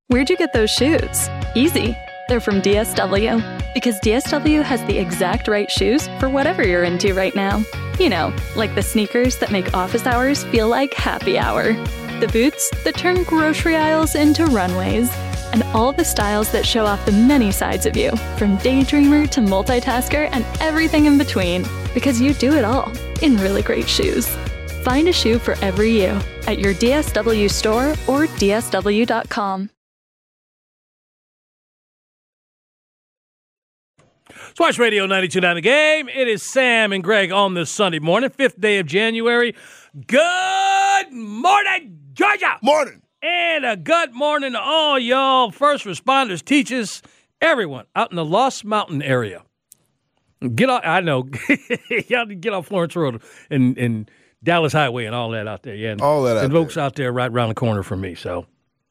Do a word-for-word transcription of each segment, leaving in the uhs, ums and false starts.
Where'd you get those shoes? Easy. They're from D S W. Because D S W has the exact right shoes for whatever you're into right now. You know, like the sneakers that make office hours feel like happy hour. The boots that turn grocery aisles into runways. And all the styles that show off the many sides of you, from daydreamer to multitasker and everything in between. Because you do it all in really great shoes. Find a shoe for every you at your D S W store or D S W dot com. Swash Radio ninety-two point nine The Game. It is Sam and Greg on this Sunday morning, fifth day of January. Good morning, Georgia. Morning. And a good morning to all y'all first responders, teachers, everyone out in the Lost Mountain area. Get off, I know, y'all get off Florence Road and, and Dallas Highway and all that out there. Yeah, and, all that out and there. folks out there right around the corner from me, so.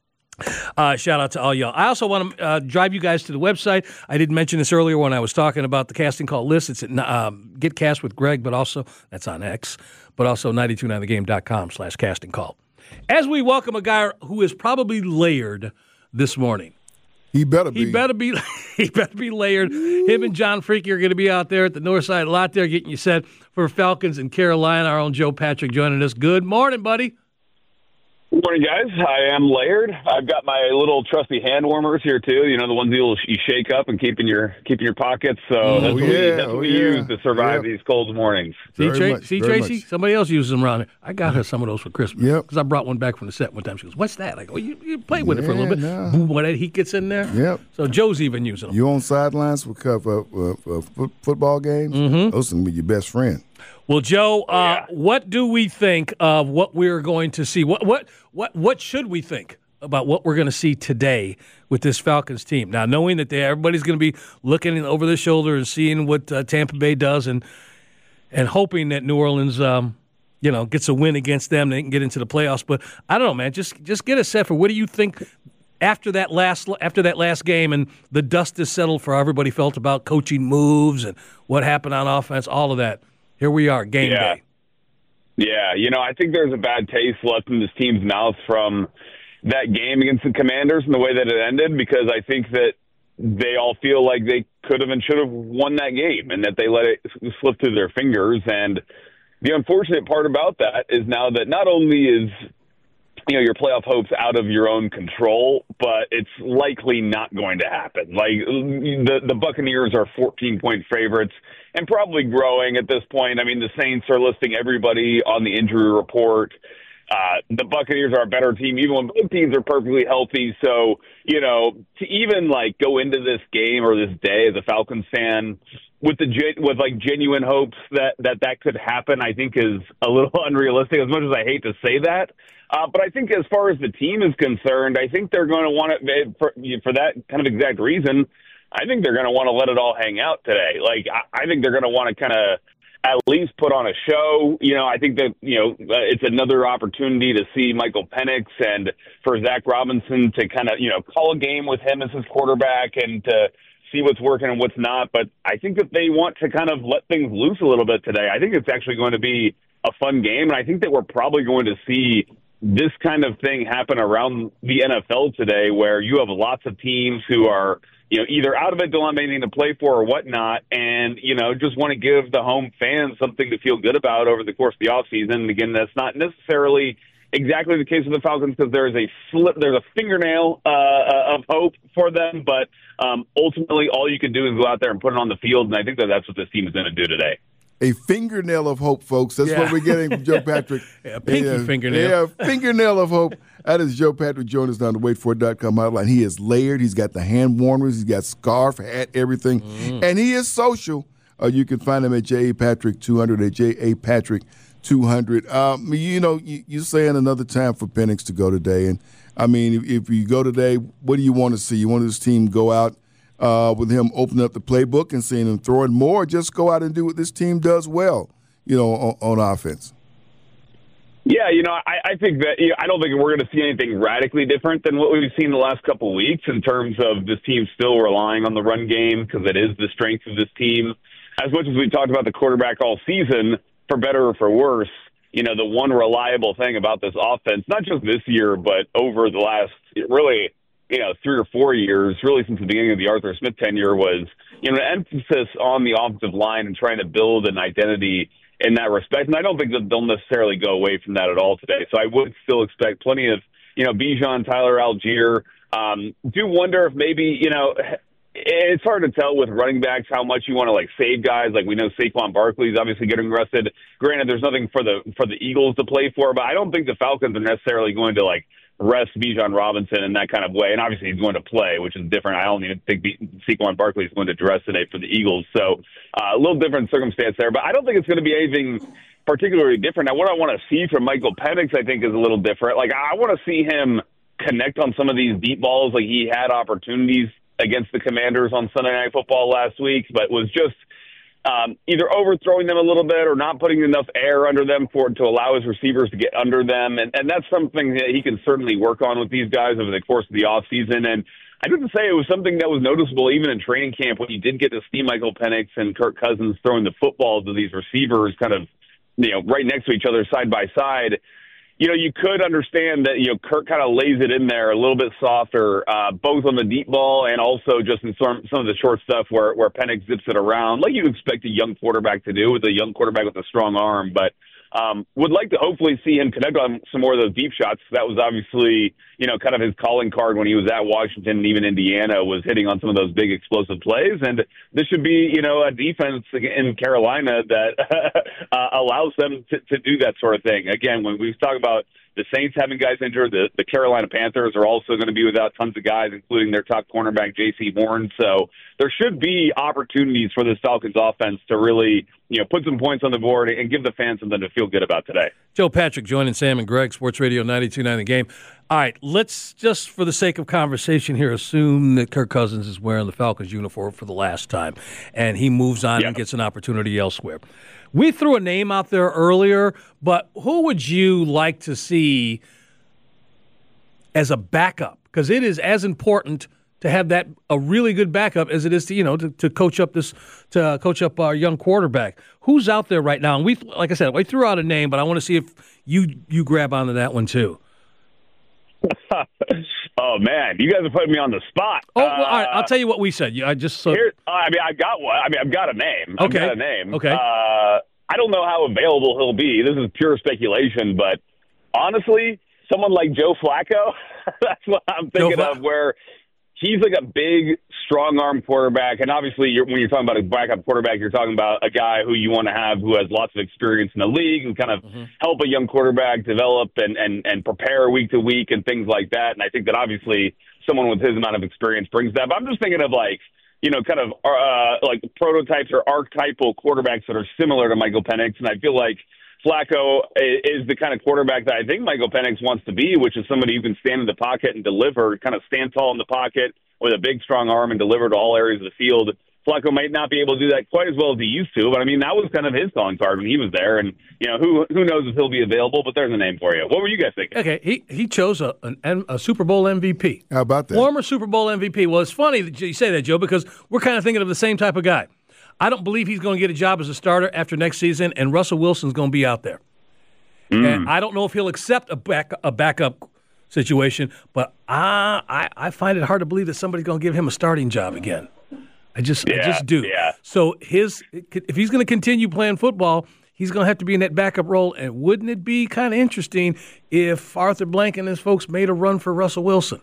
Uh, shout out to all y'all. I also want to uh, drive you guys to the website. I didn't mention this earlier when I was talking about the casting call list. It's at um, Get Cast with Greg, but also, that's on X, but also ninety-two point nine the game dot com slash casting call. As we welcome a guy who is probably layered this morning. He better be. He better be He better be layered. Him and John Freaky are going to be out there at the north side lot there getting you set for Falcons in Carolina. Our own Joe Patrick joining us. Good morning, buddy. Good morning, guys. I am layered. I've got my little trusty hand warmers here too. You know, the ones you you shake up and keep in your keep in your pockets. So oh, that's what yeah, we, that's what oh, we yeah. use to survive yeah. these cold mornings. See, Very Tra- much, see very Tracy? much. Somebody else uses them around here. I got her some of those for Christmas. Yep. Because I brought one back from the set one time. She goes, "What's that?" I go, you, you play with it for a little bit. Yeah, nah. Boom, when that heat gets in there. Yep. So Joe's even using them. You on sidelines for, for, for, for foot, football games? Mm-hmm. Those can be your best friend. Well, Joe, uh, yeah. what do we think of what we're going to see? What what what what should we think about what we're going to see today with this Falcons team? Now, knowing that they, everybody's going to be looking over their shoulder and seeing what uh, Tampa Bay does, and and hoping that New Orleans, um, you know, gets a win against them, they can get into the playoffs. But I don't know, man. Just just get a set for what do you think after that last after that last game and the dust is settled for how everybody felt about coaching moves and what happened on offense, all of that. Here we are, game yeah. day. Yeah, you know, I think there's a bad taste left in this team's mouth from that game against the Commanders and the way that it ended, because I think that they all feel like they could have and should have won that game and that they let it slip through their fingers. And the unfortunate part about that is now that not only is, you know, your playoff hopes out of your own control, but it's likely not going to happen. Like the, the Buccaneers are fourteen-point favorites and probably growing at this point. I mean, the Saints are listing everybody on the injury report. Uh, the Buccaneers are a better team, even when both teams are perfectly healthy. So, you know, to even like go into this game or this day as a Falcons fan with the with like genuine hopes that, that that could happen, I think is a little unrealistic, as much as I hate to say that. Uh, but I think as far as the team is concerned, I think they're going to want it for, for that kind of exact reason. I think they're going to want to let it all hang out today. Like, I, I think they're going to want to kind of at least put on a show. You know, I think that, you know, it's another opportunity to see Michael Penix and for Zach Robinson to kind of, you know, call a game with him as his quarterback and to see what's working and what's not. But I think that they want to kind of let things loose a little bit today. I think it's actually going to be a fun game. And I think that we're probably going to see this kind of thing happen around the N F L today, where you have lots of teams who are, you know, either out of it, don't have anything to play for or whatnot, and, you know, just want to give the home fans something to feel good about over the course of the offseason. And again, that's not necessarily exactly the case with the Falcons, because there is a slip, there's a fingernail uh, of hope for them, but um, ultimately all you can do is go out there and put it on the field, and I think that that's what this team is going to do today. A fingernail of hope, folks. That's Yeah. what we're getting from Joe Patrick. Yeah, a pinky yeah, fingernail. Yeah, fingernail of hope. That is Joe Patrick joining us down the wait for it dot com hotline. He is layered. He's got the hand warmers. He's got scarf, hat, everything. Mm. And he is social. Uh, you can find him at J A Patrick two hundred, at J A Patrick two hundred. Um, you know, you, you're saying another time for Penix to go today. And, I mean, if, if you go today, what do you want to see? You want this team go out uh, with him opening up the playbook and seeing him throwing more, or just go out and do what this team does well, you know, on, on offense? Yeah, you know, I, I think that you know, I don't think we're going to see anything radically different than what we've seen the last couple of weeks in terms of this team still relying on the run game, because it is the strength of this team. As much as we talked about the quarterback all season, for better or for worse, you know, the one reliable thing about this offense, not just this year, but over the last really you know, three or four years, really since the beginning of the Arthur Smith tenure, was, you know, an emphasis on the offensive line and trying to build an identity in that respect. And I don't think that they'll necessarily go away from that at all today. So I would still expect plenty of, you know, Bijan, Tyler Algier. Um, do wonder if maybe, you know, it's hard to tell with running backs how much you want to like save guys. Like we know Saquon Barkley is obviously getting rested. Granted, there's nothing for the for the Eagles to play for, but I don't think the Falcons are necessarily going to like rest Bijan Robinson in that kind of way. And obviously he's going to play, which is different. I don't even think B- Saquon Barkley is going to dress today for the Eagles. So uh, a little different circumstance there, but I don't think it's going to be anything particularly different. Now, what I want to see from Michael Penix, I think, is a little different. Like I want to see him connect on some of these deep balls. Like he had opportunities against the Commanders on Sunday Night Football last week, but was just um, either overthrowing them a little bit or not putting enough air under them for to allow his receivers to get under them. And, and that's something that he can certainly work on with these guys over the course of the offseason. And I didn't say it was something that was noticeable even in training camp when you did get to see Michael Penix and Kirk Cousins throwing the football to these receivers kind of, you know, right next to each other side by side. You know, you could understand that, you know, Kirk kind of lays it in there a little bit softer, uh, both on the deep ball and also just in some, some of the short stuff where, where Penix zips it around, like you'd expect a young quarterback to do with a young quarterback with a strong arm. But um, would like to hopefully see him connect on some more of those deep shots. That was obviously, you know, kind of his calling card when he was at Washington and even Indiana, was hitting on some of those big explosive plays. And this should be, you know, a defense in Carolina that uh, allows them to, to do that sort of thing. Again, when we talk about the Saints having guys injured, the, the Carolina Panthers are also going to be without tons of guys, including their top cornerback, J C Horn. So there should be opportunities for this Falcons offense to really, you know, put some points on the board and give the fans something to feel good about today. Joe Patrick joining Sam and Greg, Sports Radio ninety-two point nine The Game. All right, let's just, for the sake of conversation here, assume that Kirk Cousins is wearing the Falcons uniform for the last time, and he moves on yeah. and gets an opportunity elsewhere. We threw a name out there earlier, but who would you like to see as a backup? Because it is as important to have that a really good backup as it is to, you know, to, to coach up this to uh, coach up our young quarterback. Who's out there right now? And we, like I said, we threw out a name, but I want to see if you you grab onto that one too. Oh man, you guys are putting me on the spot. Oh, well, all right, I'll tell you what we said. I just so. Here, I mean, I got one. I mean, I've got a name. I've Okay. got a name. Okay. Uh, I don't know how available he'll be. This is pure speculation, but honestly, someone like Joe Flacco, that's what I'm thinking Joe of. Where he's like a big, strong-arm quarterback, and obviously, you're, when you're talking about a backup quarterback, you're talking about a guy who you want to have who has lots of experience in the league and kind of mm-hmm. help a young quarterback develop and, and, and prepare week to week and things like that. And I think that obviously someone with his amount of experience brings that. But I'm just thinking of like, you know, kind of uh, like prototypes or archetypal quarterbacks that are similar to Michael Penix, and I feel like Flacco is the kind of quarterback that I think Michael Penix wants to be, which is somebody who can stand in the pocket and deliver, kind of stand tall in the pocket with a big, strong arm and deliver to all areas of the field. Flacco might not be able to do that quite as well as he used to, but I mean, that was kind of his calling card when he was there. And, you know, who who knows if he'll be available, but there's a name for you. What were you guys thinking? Okay, he, he chose a, an, a Super Bowl M V P. How about that? Former Super Bowl M V P. Well, it's funny that you say that, Joe, because we're kind of thinking of the same type of guy. I don't believe he's going to get a job as a starter after next season, and Russell Wilson's going to be out there. Mm. And I don't know if he'll accept a back a backup situation, but I, I I find it hard to believe that somebody's going to give him a starting job again. I just yeah, I just do. Yeah. So his if he's going to continue playing football, he's going to have to be in that backup role. And wouldn't it be kind of interesting if Arthur Blank and his folks made a run for Russell Wilson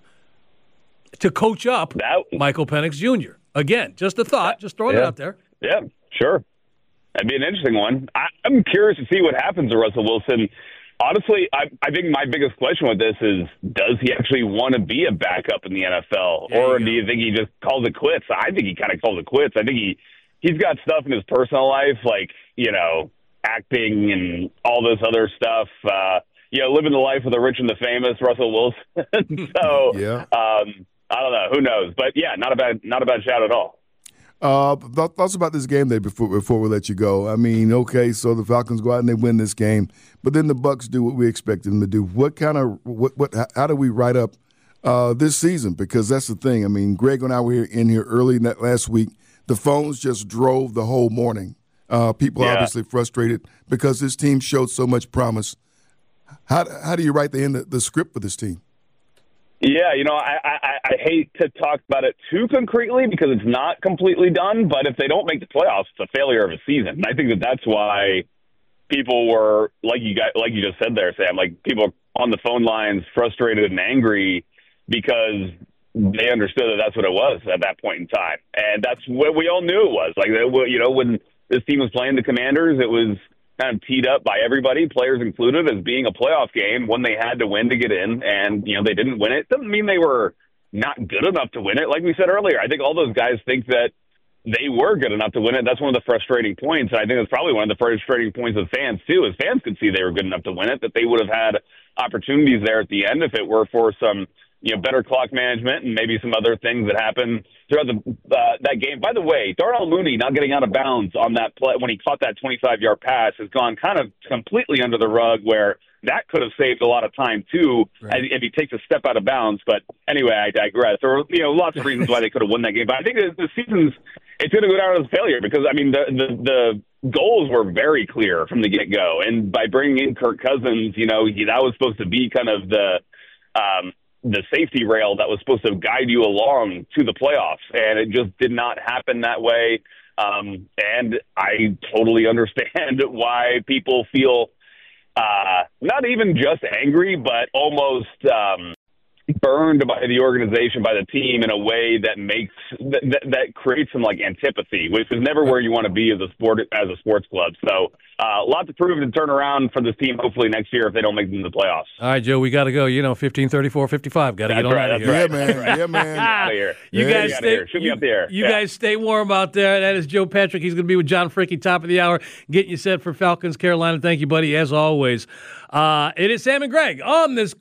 to coach up that, Michael Penix Junior? Again, just a thought, just throwing yeah. it out there. Yeah, sure. That'd be an interesting one. I, I'm curious to see what happens to Russell Wilson. Honestly, I, I think my biggest question with this is, does he actually want to be a backup in the N F L? There or you do you think he just calls it quits? I think he kind of calls it quits. I think he, he's got stuff in his personal life, like, you know, acting and all this other stuff. Uh, you know, living the life of the rich and the famous, Russell Wilson. so, yeah. um, I don't know. Who knows? But, yeah, not a bad, not a bad shout at all. Uh, thoughts about this game day before before we let you go. I mean, okay, so the Falcons go out and they win this game, but then the Bucs do what we expected them to do. What kind of what what how do we write up uh, this season? Because that's the thing. I mean, Greg and I were in here early that last week. The phones just drove the whole morning. Uh, people yeah. obviously frustrated because this team showed so much promise. How how do you write the end of the script for this team? Yeah, you know, I, I, I hate to talk about it too concretely because it's not completely done, but if they don't make the playoffs, it's a failure of a season. And I think that that's why people were, like you got, like you just said there, Sam, like people on the phone lines frustrated and angry because they understood that that's what it was at that point in time. And that's what we all knew it was. Like, you know, when this team was playing the Commanders, it was kind of teed up by everybody, players included, as being a playoff game, one they had to win to get in. And, you know, they didn't win it. Doesn't mean they were not good enough to win it. Like we said earlier, I think all those guys think that they were good enough to win it. That's one of the frustrating points. And I think that's probably one of the frustrating points of fans, too, is fans could see they were good enough to win it, that they would have had opportunities there at the end if it were for some, you know, better clock management and maybe some other things that happened throughout the, uh, that game. By the way, Darnell Mooney not getting out of bounds on that play when he caught that twenty-five-yard pass has gone kind of completely under the rug, where that could have saved a lot of time, too, right, if he takes a step out of bounds. But anyway, I digress. There were, you know, lots of reasons why they could have won that game. But I think the, the season's it's going to go down as a failure because, I mean, the, the, the goals were very clear from the get-go. And by bringing in Kirk Cousins, you know, he, that was supposed to be kind of the um, – the safety rail that was supposed to guide you along to the playoffs. And it just did not happen that way. Um, and I totally understand why people feel uh, not even just angry, but almost um, burned by the organization, by the team in a way that makes that, that, that creates some like antipathy, which is never where you want to be as a sport, as a sports club. So uh, a lot to prove and turn around for this team, hopefully next year if they don't make them to the playoffs. All right, Joe, we got to go. You know, fifteen thirty-four fifty-five. Got to get on right, out of here. Right. Yeah, man. Right. Yeah, man. Out of here. You yeah, guys out stay, of here. Shoot me you, up there. You yeah. guys stay warm out there. That is Joe Patrick. He's going to be with John Fricke, top of the hour, getting you set for Falcons, Carolina. Thank you, buddy, as always. Uh, it is Sam and Greg on this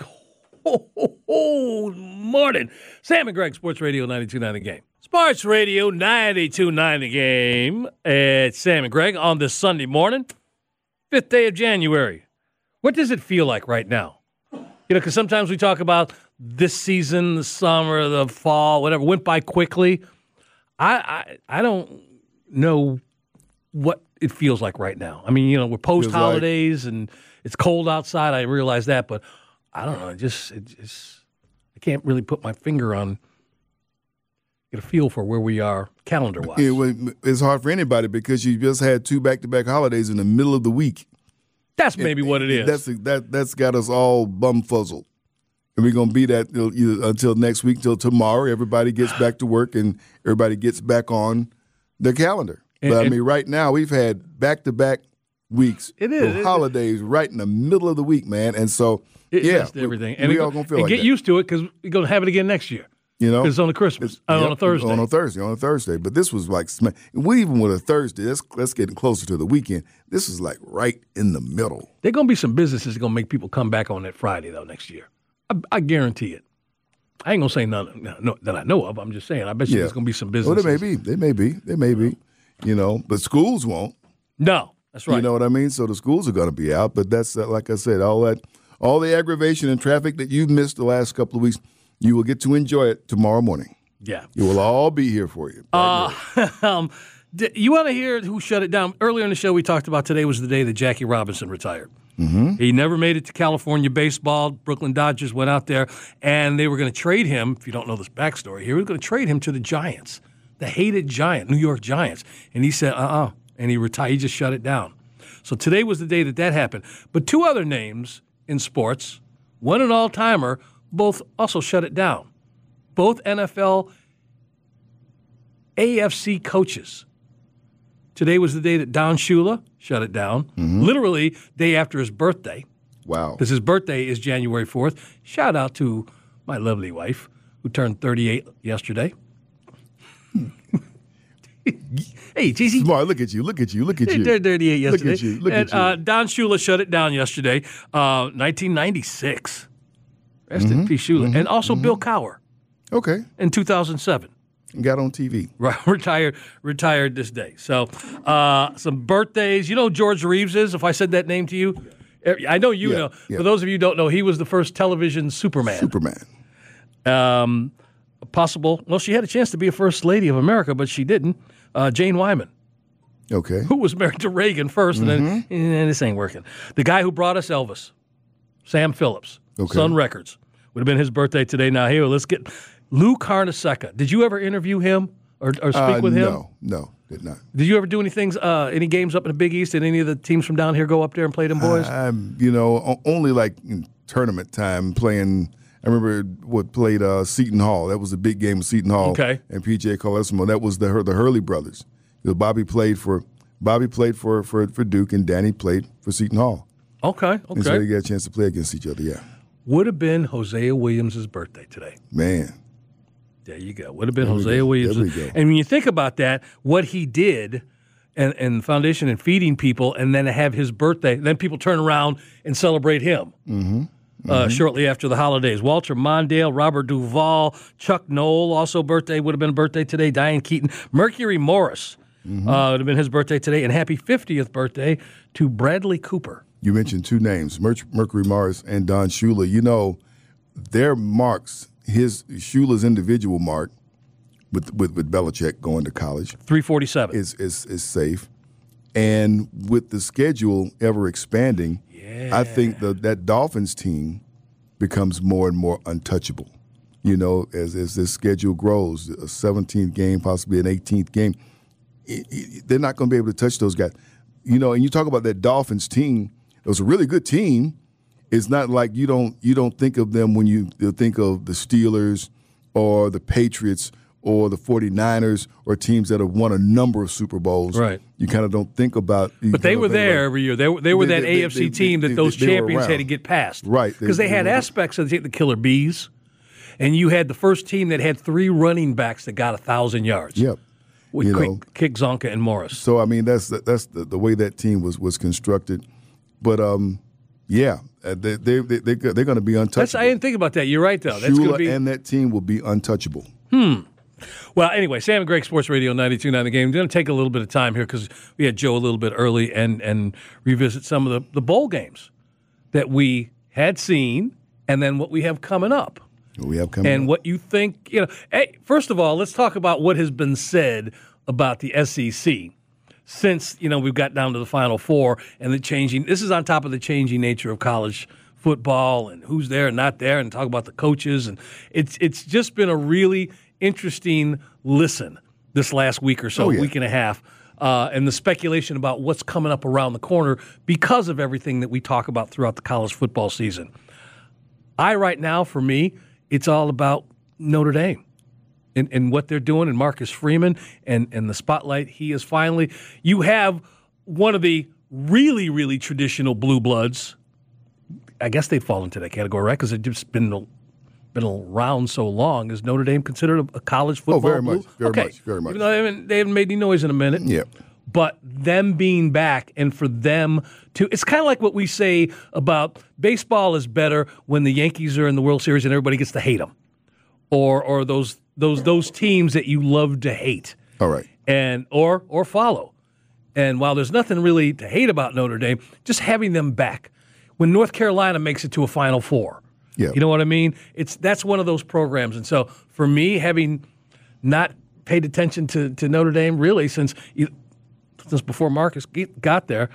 cold morning. Sam and Greg, Sports Radio ninety-two point nine The Game. Sports Radio ninety-two point nine The Game. It's Sam and Greg on this Sunday morning, fifth day of January. What does it feel like right now? You know, because sometimes we talk about this season, the summer, the fall, whatever, went by quickly. I, I I don't know what it feels like right now. I mean, you know, we're post-holidays like, and it's cold outside. I realize that, but I don't know. It just, it just, I can't really put my finger on, get a feel for where we are calendar-wise. It, it's hard for anybody because you just had two back-to-back holidays in the middle of the week. That's maybe and, what it is. That's that that's got us all bum-fuzzled. And we're going to be that until next week, until tomorrow. Everybody gets back to work and everybody gets back on the calendar. And, but, I and, mean, right now we've had back-to-back weeks it is, of holidays right in the middle of the week, man. And so, it yeah, everything. We, and we it, all going to feel and like get that. used to it because we're going to have it again next year. You know, it's on a Christmas, uh, yep, on a Thursday. On a Thursday, on a Thursday. But this was like, we even with a Thursday, that's, that's getting closer to the weekend. This is like right in the middle. There are going to be some businesses that are going to make people come back on that Friday, though, next year. I, I guarantee it. I ain't going to say none no, no, that I know of. I'm just saying. I bet you yeah. there's going to be some businesses. Well, there may be. There may be. There may be. You know, but schools won't. No, that's right. You know what I mean? So the schools are going to be out. But that's, uh, like I said, all that, all the aggravation and traffic that you've missed the last couple of weeks, you will get to enjoy it tomorrow morning. Yeah. You will all be here for you. Uh, um, you want to hear who shut it down? Earlier in the show, we talked about today was the day that Jackie Robinson retired. Mm-hmm. He never made it to California baseball. Brooklyn Dodgers went out there, and they were going to trade him. If you don't know this backstory here, we were going to trade him to the Giants, the hated Giant, New York Giants. And he said, uh-uh, and he retired. He just shut it down. So today was the day that that happened. But two other names in sports, one an all-timer, both also shut it down. Both N F L A F C coaches. Today was the day that Don Shula shut it down, mm-hmm. literally day after his birthday. Wow. Because his birthday is January fourth. Shout out to my lovely wife, who turned thirty-eight yesterday. Hey, T C. Smart, look at you, look at you, look at you. Turned thirty-eight yesterday. Look at you, look and, at you. Uh, Don Shula shut it down yesterday, uh, nineteen ninety-six. Rest mm-hmm. in peace, Shula. Mm-hmm. And also mm-hmm. Bill Cowher. Okay. In two thousand seven. Got on T V. Right, retired, retired this day. So, uh, some birthdays. You know who George Reeves is? If I said that name to you, I know you yeah, know. Yeah. For those of you who don't know, he was the first television Superman. Superman. Um, possible. Well, she had a chance to be a first lady of America, but she didn't. Uh, Jane Wyman. Okay. Who was married to Reagan first, and mm-hmm. then eh, this ain't working. The guy who brought us Elvis, Sam Phillips, okay. Sun Records. Would have been his birthday today. Now, here, let's get Lou Carnesecca. Did you ever interview him or, or speak uh, with him? No, no, did not. Did you ever do any things, uh, any games up in the Big East? Did any of the teams from down here go up there and play them boys? Um, you know, o- only like in tournament time playing. I remember what played uh, Seton Hall. That was a big game with Seton Hall Okay. and P J Colesimo. That was the the Hurley brothers. You know, Bobby played for Bobby played for, for, for Duke, and Danny played for Seton Hall. Okay, okay. And so they got a chance to play against each other. Yeah, Would have been Hosea Williams' birthday today. man. There you go. Would have been There we Hosea go. Williams. There we go. And when you think about that, what he did and, and the foundation and feeding people, and then to have his birthday, then people turn around and celebrate him Mm-hmm. uh, mm-hmm. shortly after the holidays. Walter Mondale, Robert Duvall, Chuck Knoll, also birthday, would have been a birthday today. Diane Keaton, Mercury Morris mm-hmm. uh, would have been his birthday today. And happy fiftieth birthday to Bradley Cooper. You mentioned two names, Mer- Mercury Morris and Don Shula. You know, their marks, his Shula's individual mark with with, with Belichick going to college three forty-seven is, is is safe. And with the schedule ever expanding, yeah. I think the, that Dolphins team becomes more and more untouchable. You know, as as this schedule grows, a seventeenth game, possibly an eighteenth game, it, it, they're not going to be able to touch those guys. You know, and you talk about that Dolphins team. It was a really good team. It's not like you don't you don't think of them when you think of the Steelers or the Patriots or the forty-niners or teams that have won a number of Super Bowls. Right. You kind of don't think about. But they were there about, every year. They were, they were they, that they, A F C they, team they, that those they, they champions had to get past. Right. Because they, they had were, aspects of the, the Killer Bees, and you had the first team that had three running backs that got one thousand yards. Yep. With You Quick, know. Kick Zonka and Morris. So, I mean, that's that's the, the way that team was, was constructed. But, um, yeah, they, they, they, they, they're going to be untouchable. That's, I didn't think about that. You're right, though. That's going to Shula be and that team will be untouchable. Hmm. Well, anyway, Sam and Greg Sports Radio ninety-two point nine The Game. We're going to take a little bit of time here because we had Joe a little bit early and, and revisit some of the, the bowl games that we had seen and then what we have coming up. We have coming and up. what you think, you know, hey, first of all, let's talk about what has been said about the S E C since, you know, we've got down to the Final Four and the changing. This is on top of the changing nature of college football and who's there and not there, and talk about the coaches. And it's it's just been a really interesting listen this last week or so, Oh, yeah. week and a half, uh, and the speculation about what's coming up around the corner because of everything that we talk about throughout the college football season. I, right now, for me, it's all about Notre Dame and, and what they're doing, and Marcus Freeman and, and the spotlight he is finally. You have one of the really, really traditional blue bloods. I guess they'd fall into that category, right? Because it's just been been around so long. Is Notre Dame considered a, a college football? Oh, very blue? much, very okay. much, very much. Even though they haven't, they haven't made any noise in a minute. Yeah. But them being back and for them to, it's kind of like what we say about baseball is better when the Yankees are in the World Series and everybody gets to hate them, or or those those those teams that you love to hate. All right. And or or follow. And while there's nothing really to hate about Notre Dame, just having them back. When North Carolina makes it to a Final Four, Yeah. you know what I mean? It's that's one of those programs. And so for me, having not paid attention to, to Notre Dame really since since before Marcus got there,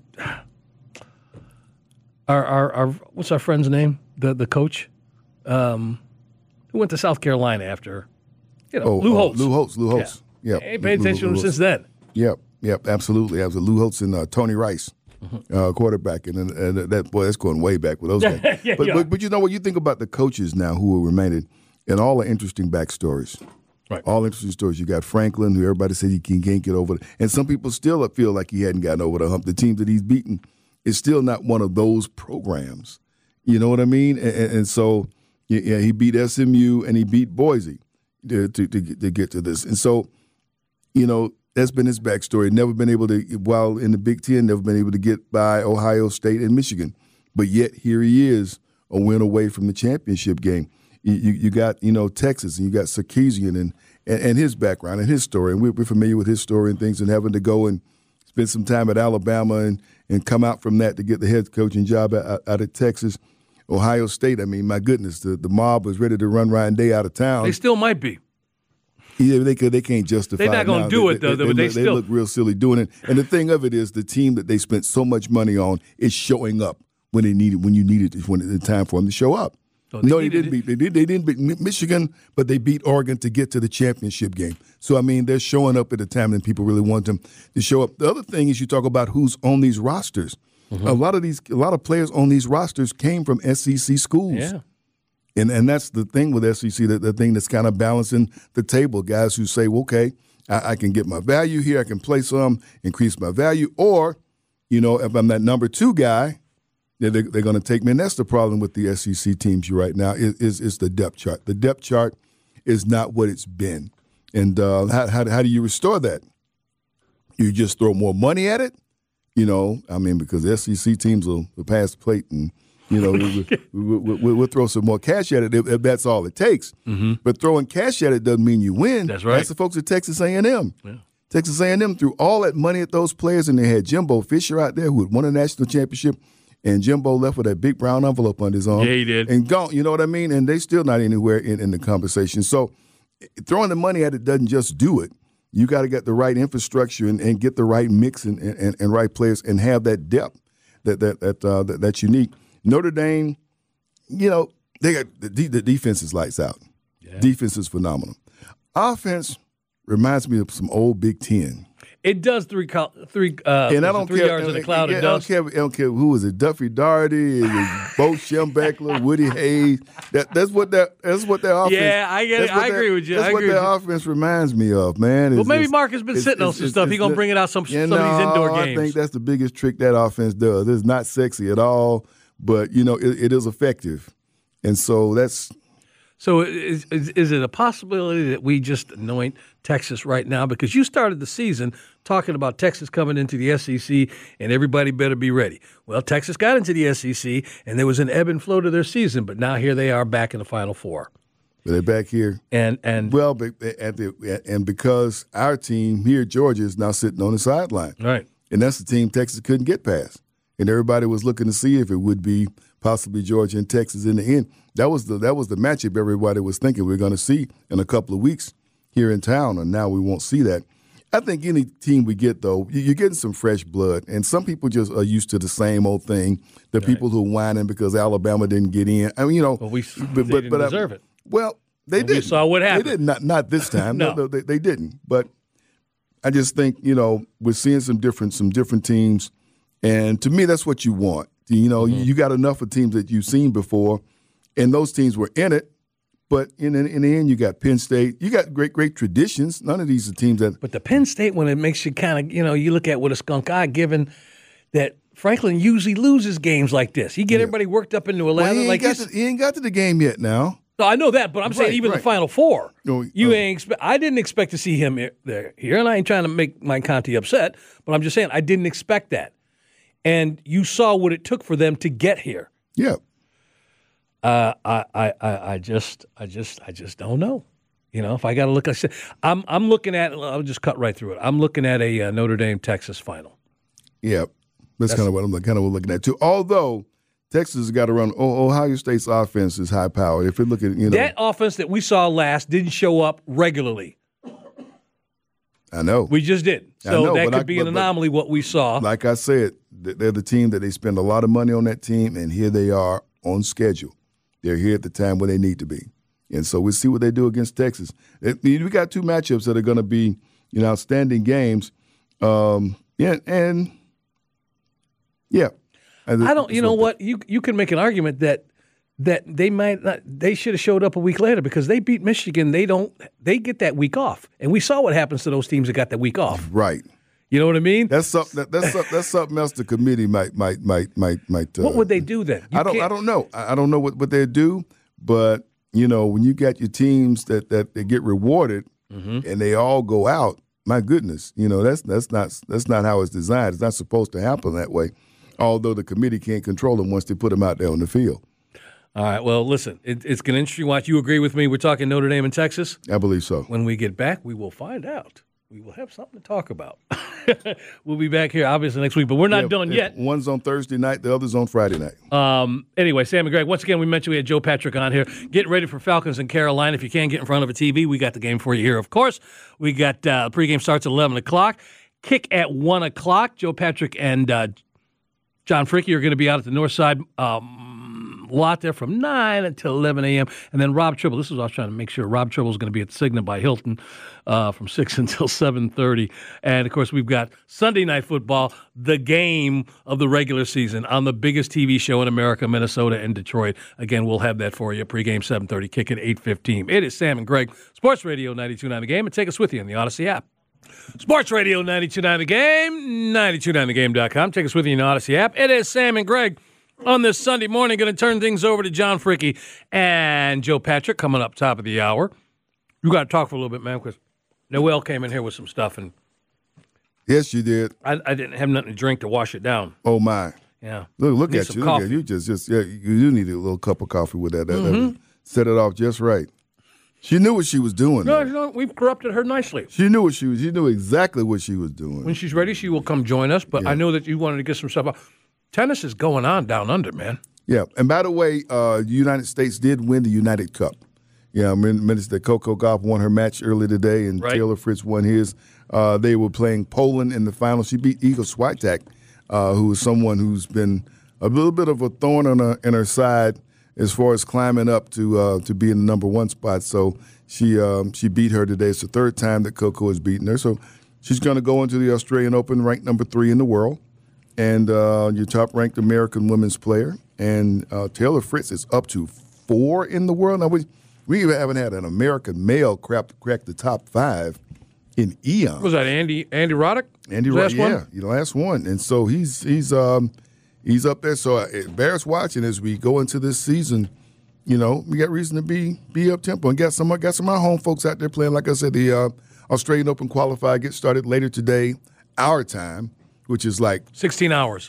our, our, our what's our friend's name? The the coach, um, who went to South Carolina after, you know, Oh, Lou uh, Holtz. Lou Holtz. Lou Holtz. Yeah. Yeah. Ain't paid attention to him since then. Yep. Yep. Absolutely. Absolutely. Lou Holtz and uh, Tony Rice. Uh, quarterback, and, and that boy, that's going way back with those guys. Yeah, but, yeah. but but you know what? You think about the coaches now who are remaining, and all the interesting backstories. Right. All interesting stories. You got Franklin, who everybody said he can, can't get over, and some people still feel like he hadn't gotten over the hump. The team that he's beaten is still not one of those programs. You know what I mean? And, and, and so, yeah, he beat S M U and he beat Boise to, to to get, to get to this, and so, you know. That's been his backstory. Never been able to, while in the Big Ten, never been able to get by Ohio State and Michigan. But yet here he is, a win away from the championship game. You, you, you got, you know, Texas, and you got Sarkisian and, and, and his background and his story. And we're, we're familiar with his story and things, and having to go and spend some time at Alabama and, and come out from that to get the head coaching job out, out of Texas. Ohio State, I mean, my goodness, the, the mob was ready to run Ryan Day out of town. They still might be. Yeah, they could. They can't justify. They're not going to do it though. They, but they, they, still look real silly doing it. And the thing of it is, the team that they spent so much money on is showing up when they needed, when you needed, when it's time for them to show up. So no, they didn't beat. They did. They didn't beat Michigan, but they beat Oregon to get to the championship game. So I mean, they're showing up at a time that people really want them to show up. The other thing is you talk about who's on these rosters. Mm-hmm. A lot of these, a lot of players on these rosters came from S E C schools. Yeah. And and that's the thing with S E C, the, the thing that's kind of balancing the table. Guys who say, well, okay, I, I can get my value here. I can play some, increase my value. Or, you know, if I'm that number two guy, they're, they're going to take me. And that's the problem with the S E C teams right now is, is, is the depth chart. The depth chart is not what it's been. And uh, how, how, how do you restore that? You just throw more money at it? You know, I mean, because S E C teams will, will pass the plate and – You know, we, we, we, we, we'll throw some more cash at it if, if that's all it takes. Mm-hmm. But throwing cash at it doesn't mean you win. That's right. That's the folks at Texas A and M. Yeah. Texas A and M threw all that money at those players, and they had Jimbo Fisher out there who had won a national championship, and Jimbo left with that big brown envelope on his arm. Yeah, he did. And gone, you know what I mean? And they still not anywhere in, in the conversation. So throwing the money at it doesn't just do it. You got to get the right infrastructure and, and get the right mix and, and, and right players and have that depth that that that uh, that, that's unique. Notre Dame. You know, they got the, the defense is lights out. Yeah. Defense is phenomenal. Offense reminds me of some old Big Ten. It does three three uh, and I don't three care, yards in a cloud yeah, of dust. I don't, care, I don't care who was it, Duffy Daugherty, Bo Schembechler, Woody Hayes. That, that's what that that's what their offense. Yeah, I get it. I agree with you. That's I what agree their with offense reminds me of, man. It's, well, maybe it's, Mark has been sitting on some stuff. He's gonna bring it out some some know, of these indoor games. I think that's the biggest trick that offense does. It's not sexy at all, but you know it, it is effective. And so that's so. Is, is is it a possibility that we just anoint Texas right now? Because you started the season talking about Texas coming into the S E C and everybody better be ready. Well, Texas got into the S E C and there was an ebb and flow to their season, but now here they are back in the Final Four. They're back here, and and well, at the and because our team here, Georgia, is now sitting on the sideline, right? And that's the team Texas couldn't get past, and everybody was looking to see if it would be possibly Georgia and Texas in the end. That was the that was the matchup everybody was thinking we we're going to see in a couple of weeks here in town, and now we won't see that. I think any team we get, though, you're getting some fresh blood, and some people just are used to the same old thing. The right. people who are whining because Alabama didn't get in. I mean, you know, well, we but, they but, didn't but deserve I, it. Well, they well, did. We saw what happened. They did not not this time. no, no they, they didn't. But I just think you know we're seeing some different some different teams, and to me, that's what you want. You know, mm-hmm. you, you got enough of teams that you've seen before, and those teams were in it. But in, in in the end, you got Penn State. You got great, great traditions. None of these are teams that. But the Penn State one, it makes you kind of, you know, you look at with a skunk eye, given that Franklin usually loses games like this. You get yeah. everybody worked up into a lather well, he like got this. To, he ain't got to the game yet now. No, I know that, but I'm saying right, even right. the Final Four. No, you uh, ain't. Expe- I didn't expect to see him there here, and I ain't trying to make Mike Conti upset, but I'm just saying I didn't expect that. And you saw what it took for them to get here. Yeah. Uh, I, I, I just, I just, I just don't know. You know, if I got to look, I said, I'm, I'm looking at. I'll just cut right through it. I'm looking at a uh, Notre Dame Texas final. Yeah, that's, that's kind of what I'm kind of looking at too. Although Texas has got to run. Oh, Ohio State's offense is high powered. If you look at you know that offense that we saw last didn't show up regularly. I know we just did. So know, that could I, be but, an anomaly. What we saw, like I said, they're the team that they spend a lot of money on that team, and here they are on schedule. They're here at the time where they need to be. And so we'll see what they do against Texas. We got two matchups that are going to be, you know, outstanding games. Um, yeah, and, yeah. I don't, you know what, you you can make an argument that that they might not, they should have showed up a week later because they beat Michigan. They don't, they get that week off. And we saw what happens to those teams that got that week off. Right. You know what I mean? That's something. That, that's something, that's something else. The committee might might might might might. Uh, what would they do then? You I don't. can't... I don't know. I don't know what, what they do. But you know, when you got your teams that, that they get rewarded mm-hmm. and they all go out, my goodness, you know that's that's not that's not how it's designed. It's not supposed to happen that way. Although the committee can't control them once they put them out there on the field. All right. Well, listen, it, it's an interesting watch. You agree with me? We're talking Notre Dame and Texas. I believe so. When we get back, we will find out. We will have something to talk about. We'll be back here, obviously, next week, but we're not yeah, done yet. One's on Thursday night, the other's on Friday night. Um, anyway, Sam and Greg, once again, we mentioned we had Joe Patrick on here. Getting ready for Falcons and Carolina. If you can't get in front of a T V, we got the game for you here, of course. We got uh, pregame starts at eleven o'clock. Kick at one o'clock. Joe Patrick and uh, John Fricke are going to be out at the north side um, a lot there from nine until eleven a.m. And then Rob Tribble. This is what I was trying to make sure. Rob Tribble is going to be at Cigna by Hilton uh, from six until seven thirty. And, of course, we've got Sunday Night Football, the game of the regular season on the biggest T V show in America, Minnesota, and Detroit. Again, we'll have that for you. Pregame seven thirty, kick at eight fifteen. It is Sam and Greg, Sports Radio ninety-two point nine The Game, and take us with you on the Odyssey app. Sports Radio ninety-two point nine The Game, ninety-two point nine the game dot com. Take us with you in the Odyssey app. It is Sam and Greg on this Sunday morning. Going to turn things over to John Fricke and Joe Patrick coming up top of the hour. You got to talk for a little bit, man, because Noel came in here with some stuff, and yes, you did. I, I didn't have nothing to drink to wash it down. Oh my! Yeah, look, look Need at some you. coffee. Look at you. Just, just yeah, you do need a little cup of coffee with that. That, Mm-hmm. that set it off just right. She knew what she was doing. No, though. you know, we've corrupted her nicely. She knew what she was. She knew exactly what she was doing. When she's ready, she will come join us. But Yeah. I know that you wanted to get some stuff out. Tennis is going on down under, man. Yeah, and by the way, uh, the United States did win the United Cup. Yeah, I mean, Minister Coco Gauff won her match early today, and Right. Taylor Fritz won his. Uh, they were playing Poland in the final. She beat Igor Swiatek, uh, who is someone who's been a little bit of a thorn on her, in her side as far as climbing up to uh, to be in the number one spot. So she um, she beat her today. It's the third time that Coco has beaten her. So she's going to go into the Australian Open ranked number three in the world, and uh, your top-ranked American women's player. And uh, Taylor Fritz is up to four in the world. Now, we, we even haven't had an American male crack, crack the top five in eons. Was that Andy Andy Roddick? Andy The Roddick, last yeah, one? the last one. And so he's he's um, he's up there. So it bears watching as we go into this season. You know, we got reason to be be up tempo and got some got some of our home folks out there playing. Like I said, the uh, Australian Open qualifier gets started later today, our time, which is like sixteen hours.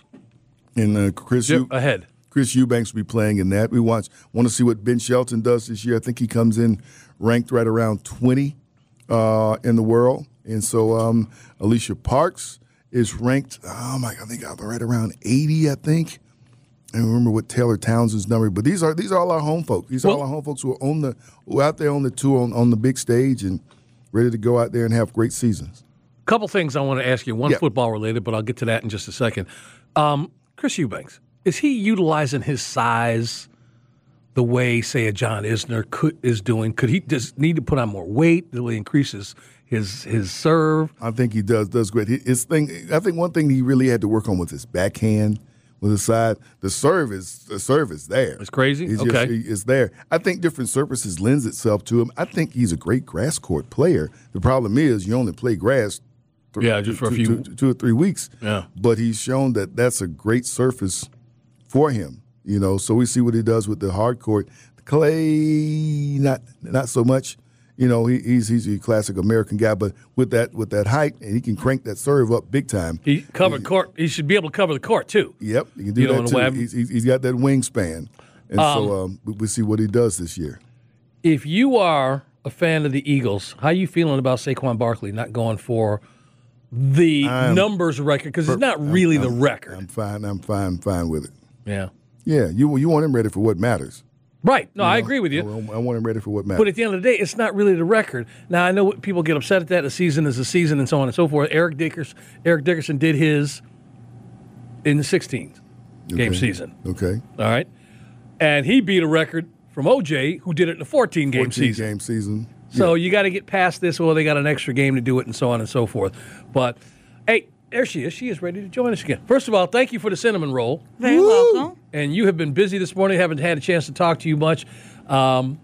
in uh, Chris. Yep, Eu- ahead. Chris Eubanks will be playing in that. We watch, want to see what Ben Shelton does this year. I think he comes in ranked right around twenty uh, in the world. And so um, Alicia Parks is ranked, oh my, I think right around eighty, I think. I don't remember what Taylor Townsend's number, but these are these are all our home folks. These are Well- all our home folks who are on the who are out there on the tour on, on the big stage and ready to go out there and have great seasons. Couple things I want to ask you. One Yeah. football related, but I'll get to that in just a second. Um, Chris Eubanks, is he utilizing his size the way, say, a John Isner could, is doing? Could he just need to put on more weight? Will he increase his his his serve? I think he does does great. His thing, I think one thing he really had to work on was his backhand, with his side. The serve is the serve is there. It's crazy? It's Okay. just, it's there. I think different surfaces lends itself to him. I think he's a great grass court player. The problem is you only play grass. th- Yeah, just for a two- few- two- two or three weeks. Yeah. But he's shown that that's a great surface for him. You know, so we see what he does with the hard court. Clay, not not so much. You know, he, he's he's a classic American guy, but with that with that height, and he can crank that serve up big time. He covered court. He should be able to cover the court too. Yep, he can do You know, that in the too. web. He's, he's, he's got that wingspan, and so um, we, we see what he does this year. If you are a fan of the Eagles, how you feeling about Saquon Barkley not going for the I'm- numbers record? Because it's not really the record. I'm fine. I'm fine. Fine with it. yeah. Yeah, you you want him ready for what matters. Right. No, I agree with you. I, I want him ready for what matters. But at the end of the day, it's not really the record. Now, I know what people get upset at that. A season is a season and so on and so forth. Eric Dickerson, Eric Dickerson did his in the sixteenth game Okay. season. Okay. All right. And he beat a record from O J, who did it in a fourteen-game fourteen season. game season. So you got to get past this, or they got an extra game to do it and so on and so forth. But, hey, there she is. She is ready to join us again. First of all, thank you for the cinnamon roll. Very welcome. And you have been busy this morning. Haven't had a chance to talk to you much. Um,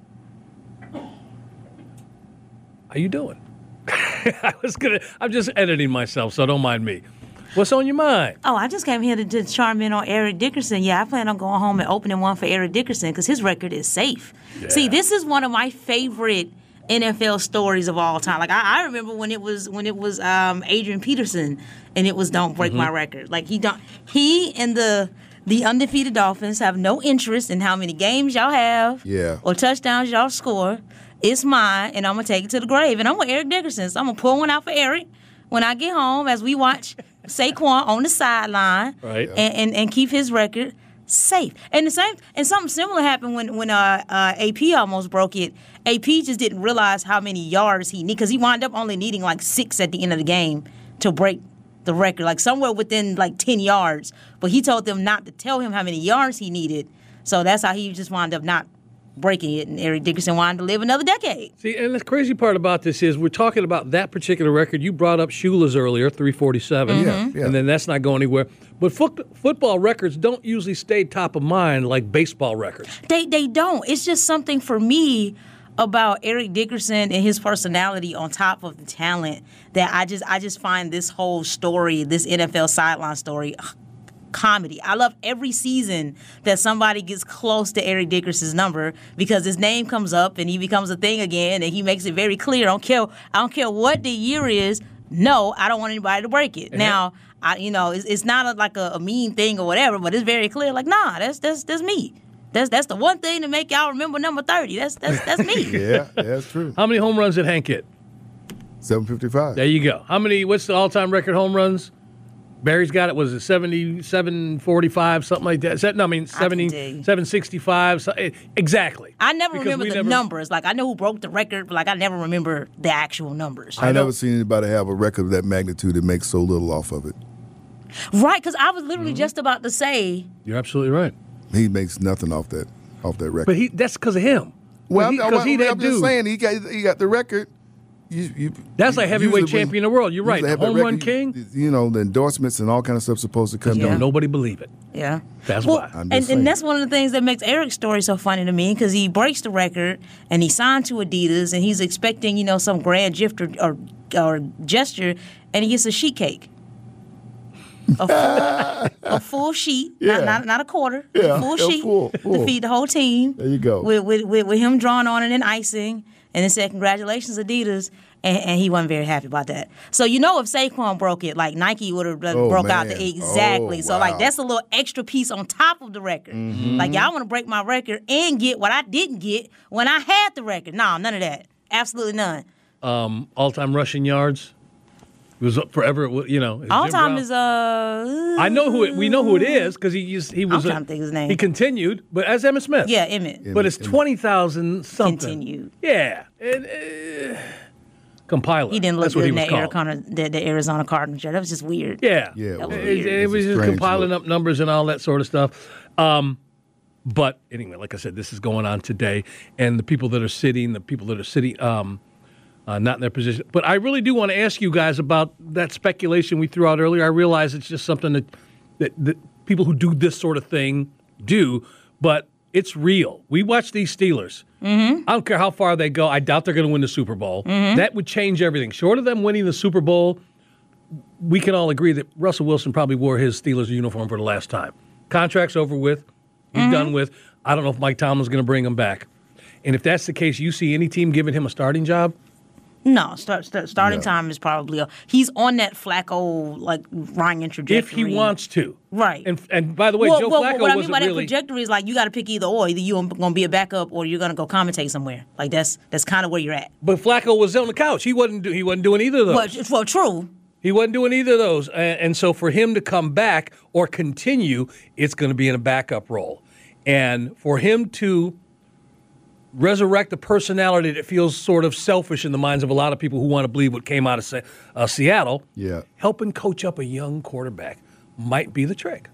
how you doing? I was gonna. I'm just editing myself, so don't mind me. What's on your mind? Oh, I just came here to, to chime in on Eric Dickerson. Yeah, I plan on going home and opening one for Eric Dickerson because his record is safe. See, this is one of my favorite N F L stories of all time. Like I, I remember when it was when it was um, Adrian Peterson, and it was "Don't break my record." Like he don't. He and the the undefeated Dolphins have no interest in how many games y'all have, Yeah. or touchdowns y'all score. It's mine, and I'm gonna take it to the grave. And I'm with Eric Dickerson, so I'm gonna pull one out for Eric when I get home as we watch Saquon on the sideline, Right. and, and and keep his record safe. And the same, and something similar happened when when uh, uh, A P almost broke it. A P just didn't realize how many yards he need because he wound up only needing like six at the end of the game to break the record, like somewhere within like ten yards. But he told them not to tell him how many yards he needed So that's how he just wound up not breaking it, and Eric Dickerson wanted to live another decade. See, and the crazy part about this is we're talking about that particular record. You brought up Shula's earlier, three forty-seven, Mm-hmm. Yeah, yeah. and then that's not going anywhere. But foot, football records don't usually stay top of mind like baseball records. They they don't. It's just something for me about Eric Dickerson and his personality on top of the talent that I just I just find this whole story, this N F L sideline story, ugh, comedy. I love every season that somebody gets close to Eric Dickerson's number because his name comes up and he becomes a thing again, and he makes it very clear. I don't care. I don't care what the year is. No, I don't want anybody to break it. Uh-huh. Now, I, you know, it's, it's not a, like a, a mean thing or whatever, but it's very clear. Like, nah, that's that's that's me. That's that's the one thing to make y'all remember number thirty. That's that's that's me. Yeah, that's true. How many home runs did Hank hit? seven fifty-five. There you go. How many? What's the all-time record home runs? Barry's got it. Was it seventy-seven forty-five, something like that? Is that no, I mean, seventy, seven sixty-five. So, exactly. I never Because remember we the never- numbers. Like, I know who broke the record, but, like, I never remember the actual numbers. I never seen anybody have a record of that magnitude that makes so little off of it. Right, because I was Mm-hmm. literally just about to say, You're absolutely right. He makes nothing off that off that record. But he that's because of him. well, Because I'm, he, I'm, he that I'm just dude. saying he got he got the record. You, you, That's like heavyweight usually when- champion of the world. You're right. usually have that Home run record, king. You, you know, the endorsements and all kind of stuff supposed to come Don't down. nobody believe it. yeah. That's well, why. I'm and, just saying. and that's one of the things that makes Eric's story so funny to me because he breaks the record and he signed to Adidas and he's expecting, you know, some grand gift or, or, or gesture and he gets a sheet cake. A full, a full sheet, Yeah. not, not not a quarter, Yeah, a full a sheet full- full. to feed the whole team. There you go. With, with, with, with him drawn on it in icing and then said, congratulations, Adidas. And, and he wasn't very happy about that. So, you know, if Saquon broke it, like Nike would have Oh, broke out man. the exactly. Oh, so, like, wow. that's a little extra piece on top of the record. Mm-hmm. Like, y'all want to break my record and get what I didn't get when I had the record. No, none of that. Absolutely none. Um, all-time rushing yards. It was forever. You know. All Jim time Brown. is uh. I know who it. We know who it is because he used, he was. trying a- to think of his name. He continued, but as Emmitt Smith. Yeah, Emmett. But it's twenty thousand something. Continued. Yeah. And, uh, compiler. He didn't look That's what good he in was that called. Arizona, the, the Arizona Cardinals shirt. That was just weird. Yeah. Yeah, it That was. was It, weird. it was It's a just strange compiling look. up numbers and all that sort of stuff. Um, but anyway, like I said, this is going on today, and the people that are sitting, the people that are sitting, um, uh, not in their position. But I really do want to ask you guys about that speculation we threw out earlier. I realize it's just something that that, that people who do this sort of thing do, but it's real. We watch these Steelers. Mm-hmm. I don't care how far they go. I doubt they're going to win the Super Bowl. Mm-hmm. That would change everything. Short of them winning the Super Bowl, we can all agree that Russell Wilson probably wore his Steelers uniform for the last time. Contract's over with. He's Mm-hmm. done with. I don't know if Mike Tomlin's going to bring him back. And if that's the case, you see any team giving him a starting job? No, start, start, starting No. time is probably a, he's on that Flacco like Ryan trajectory. If he wants to. Right. And and by the way, well, Joe well, Flacco what I mean wasn't by that really. trajectory is like you got to pick either or. Either you're going to be a backup or you're going to go commentate somewhere. Like that's that's kind of where you're at. But Flacco was on the couch. He wasn't. Do, he wasn't doing either of those. Well, well, true. He wasn't doing either of those. And, and so for him to come back or continue, it's going to be in a backup role. And for him to resurrect the personality that feels sort of selfish in the minds of a lot of people who want to believe what came out of Se- uh, Seattle, Yeah. helping coach up a young quarterback might be the trick.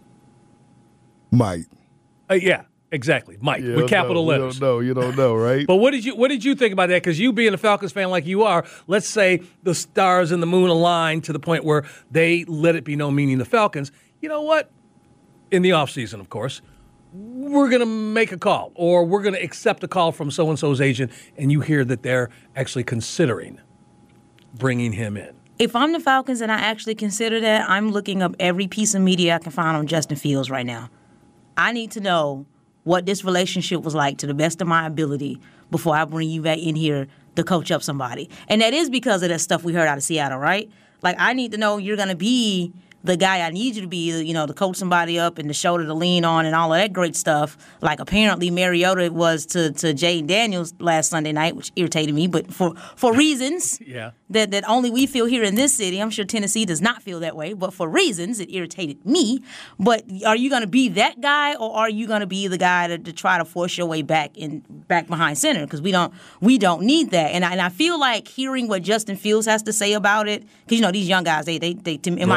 Might. Uh, yeah, exactly. Might You with don't capital know. You letters. don't know. You don't know, right? But what did you what did you think about that? Because you being a Falcons fan like you are, let's say the stars and the moon align to the point where they let it be known, meaning the Falcons, you know what? In the offseason, of course, we're going to make a call or we're going to accept a call from so-and-so's agent, and you hear that they're actually considering bringing him in. If I'm the Falcons and I actually consider that, I'm looking up every piece of media I can find on Justin Fields right now. I need to know what this relationship was like to the best of my ability before I bring you back in here to coach up somebody. And that is because of that stuff we heard out of Seattle, right? Like, I need to know you're going to be the guy I need you to be, you know, to coach somebody up and the shoulder to lean on and all of that great stuff. Like apparently Mariota was to, to Jaden Daniels last Sunday night, which irritated me, but for, for reasons Yeah. that, that only we feel here in this city. I'm sure Tennessee does not feel that way, but for reasons it irritated me. But are you going to be that guy or are you going to be the guy to, to try to force your way back in back behind center? Because we don't we don't need that. And I, and I feel like hearing what Justin Fields has to say about it, because, you know, these young guys, they, they, they in my Right. opinion, they talk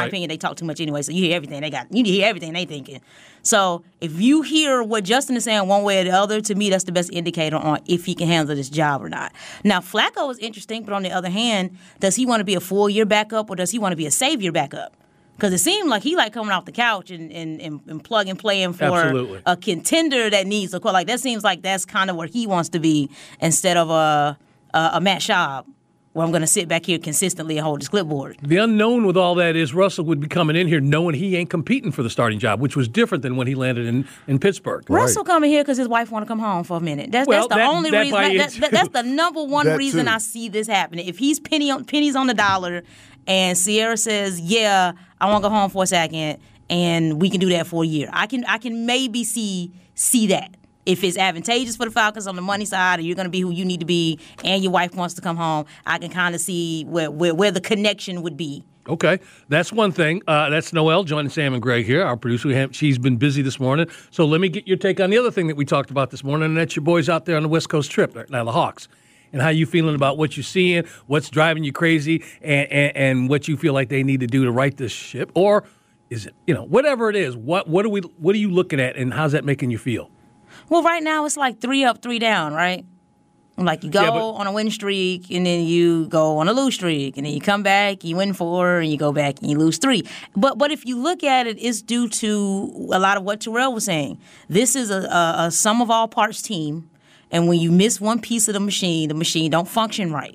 talk too much anyway, so you hear everything they got. You hear everything they thinking. So if you hear what Justin is saying one way or the other, to me, that's the best indicator on if he can handle this job or not. Now, Flacco is interesting, but on the other hand, does he want to be a full-year backup or does he want to be a savior backup? Because it seemed like he like coming off the couch and, and, and, and plug and playing for Absolutely. a contender that needs a call. Like that seems like that's kind of where he wants to be instead of a a, a Matt Schaub, where I'm going to sit back here consistently and hold his clipboard. The unknown with all that is Russell would be coming in here knowing he ain't competing for the starting job, which was different than when he landed in, in Pittsburgh. Russell coming here because his wife want to come home for a minute. That's, Well, that's the that- only that reason. might That, be that, that's the number one That reason too. I see this happening. If he's penny on, pennies on the dollar and Sierra says, yeah, I want to go home for a second, and we can do that for a year, I can I can maybe see see that. If it's advantageous for the Falcons on the money side, or you're going to be who you need to be, and your wife wants to come home, I can kind of see where, where where the connection would be. Okay, that's one thing. Uh, that's Noelle joining Sam and Greg here, our producer. We have, she's been busy this morning. So let me get your take on the other thing that we talked about this morning, and that's your boys out there on the West Coast trip, now the Hawks. And how you feeling about what you're seeing, what's driving you crazy, and, and, and what you feel like they need to do to right this ship? Or is it, you know, whatever it is, what what are we what are you looking at, and how's that making you feel? Well, right now it's like three up, three down, right? Like you go Yeah, but- on a win streak, and then you go on a lose streak, and then you come back, you win four, and you go back and you lose three. But but if you look at it, it's due to a lot of what Terrell was saying. This is a, a, a sum of all parts team, and when you miss one piece of the machine, the machine don't function right.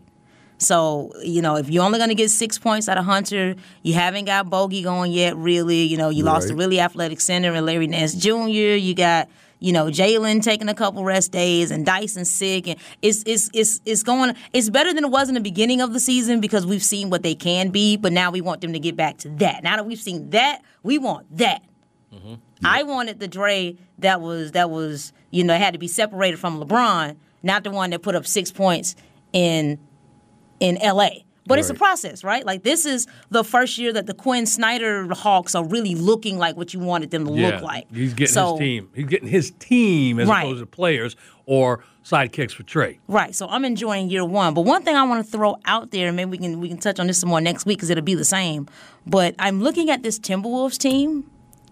So, you know, if you're only going to get six points out of Hunter, you haven't got Bogey going yet, really. You know, you Right. lost a really athletic center in Larry Nance Junior You got, you know, Jalen taking a couple rest days and Dyson sick. And it's, it's, it's, it's going, it's better than it was in the beginning of the season because we've seen what they can be, but now we want them to get back to that. Now that we've seen that, we want that. Mm-hmm. I wanted the Dre that was, that was, you know, had to be separated from LeBron, not the one that put up six points in in L A. But it's a Right. process, right? Like, this is the first year that the Quinn Snyder Hawks are really looking like what you wanted them to look like. He's getting so, his team. He's getting his team as Right. opposed to players or sidekicks for Trey. Right. So I'm enjoying year one. But one thing I want to throw out there, and maybe we can we can touch on this some more next week because it'll be the same. But I'm looking at this Timberwolves team,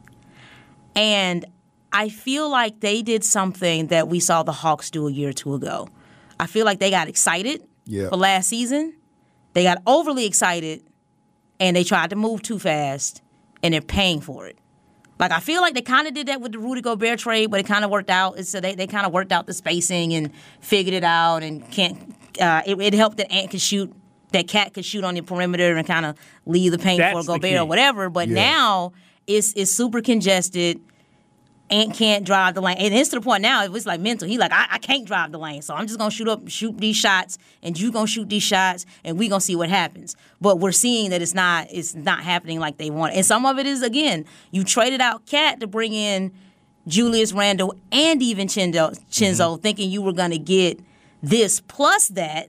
and I feel like they did something that we saw the Hawks do a year or two ago. I feel like they got excited Yeah. for last season. They got overly excited, and they tried to move too fast, and they're paying for it. Like, I feel like they kind of did that with the Rudy Gobert trade, but it kind of worked out. So they, they kind of worked out the spacing and figured it out, and can't. Uh, it, it helped that Ant could shoot, that Cat could shoot on the perimeter and kind of leave the paint That's for the Gobert key. or whatever. But Yeah. now it's it's super congested. Ant can't drive the lane. And it's to the point now, it's like mental. He like, I, I can't drive the lane, so I'm just going to shoot up, shoot these shots, and you going to shoot these shots, and we going to see what happens. But we're seeing that it's not it's not happening like they want. And some of it is, again, you traded out Cat to bring in Julius Randle and even Chinzo, Chinzo Mm-hmm. thinking you were going to get this plus that,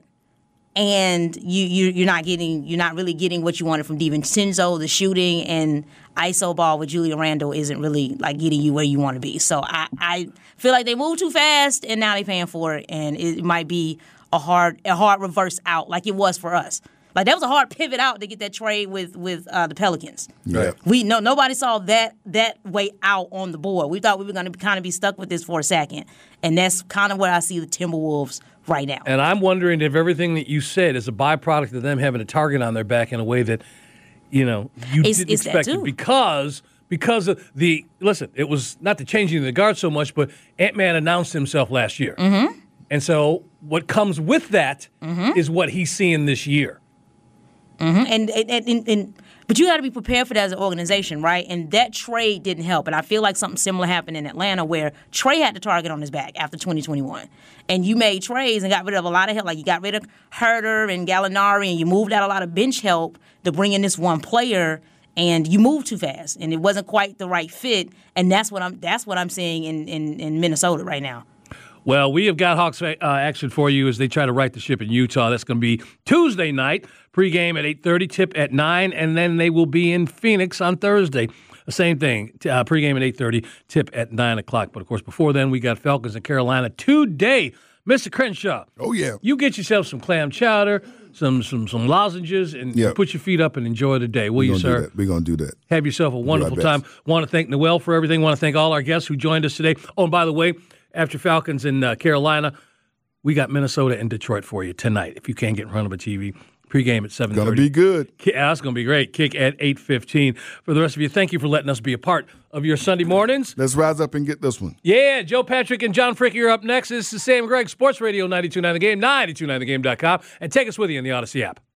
and you, you you're not getting you're not really getting what you wanted from DiVincenzo. The shooting and I S O ball with Julius Randle isn't really like getting you where you want to be. So I, I feel like they moved too fast, and now they're paying for it, and it might be a hard a hard reverse out like it was for us. Like, that was a hard pivot out to get that trade with with uh, the Pelicans. Yeah. We no nobody saw that that way out on the board. We thought we were going to kind of be stuck with this for a second, and that's kind of where I see the Timberwolves right now. And I'm wondering if everything that you said is a byproduct of them having a target on their back in a way that, you know, you It's- didn't it's that expect it too. because because of the listen. It was not the changing of the guard so much, but Ant-Man announced himself last year, mm-hmm. and so what comes with that Mm-hmm. is what he's seeing this year. And, and, and, and but you got to be prepared for that as an organization, right? And that trade didn't help. And I feel like something similar happened in Atlanta where Trey had the target on his back after twenty twenty-one. And you made trades and got rid of a lot of help. Like, you got rid of Herter and Gallinari, and you moved out a lot of bench help to bring in this one player. And you moved too fast, and it wasn't quite the right fit. And that's what I'm that's what I'm seeing in, in, in Minnesota right now. Well, we have got Hawks uh, action for you as they try to right the ship in Utah. That's going to be Tuesday night, pregame at eight thirty, tip at nine, and then they will be in Phoenix on Thursday. The same thing, uh, pregame at eight thirty, tip at nine o'clock. But, of course, before then, we got Falcons in Carolina today. Mister Crenshaw. Oh, yeah. You get yourself some clam chowder, some some some lozenges, and Yep. put your feet up and enjoy the day. Will We're you, gonna do sir? that. We're gonna do that. Have yourself a wonderful our time. best. Want to thank Noel for everything. Want to thank all our guests who joined us today. Oh, and by the way, after Falcons in uh, Carolina, we got Minnesota and Detroit for you tonight. If you can't get in front of a T V, pregame at seven thirty. Gonna be good. Yeah, that's going to be great. Kick at eight fifteen. For the rest of you, thank you for letting us be a part of your Sunday mornings. Let's rise up and get this one. Yeah, Joe Patrick and John Fricky are up next. This is Sam Gregg, Sports Radio ninety-two point nine The Game, ninety-two point nine the game dot com, and take us with you in the Odyssey app.